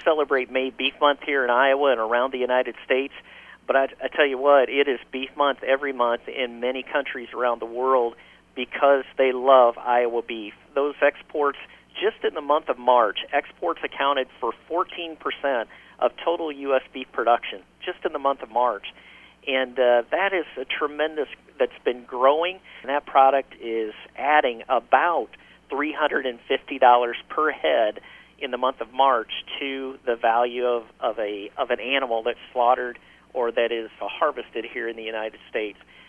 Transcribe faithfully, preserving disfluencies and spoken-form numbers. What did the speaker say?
celebrate May Beef Month here in Iowa and around the United States. But I, I tell you what, it is Beef Month every month in many countries around the world because they love Iowa beef. Those exports, just in the month of March, exports accounted for fourteen percent of total U S beef production, just in the month of March. And uh, that is a tremendous, that's been growing, and that product is adding about three hundred fifty dollars per head in the month of March to the value of, of a of an animal that's slaughtered or that is harvested here in the United States.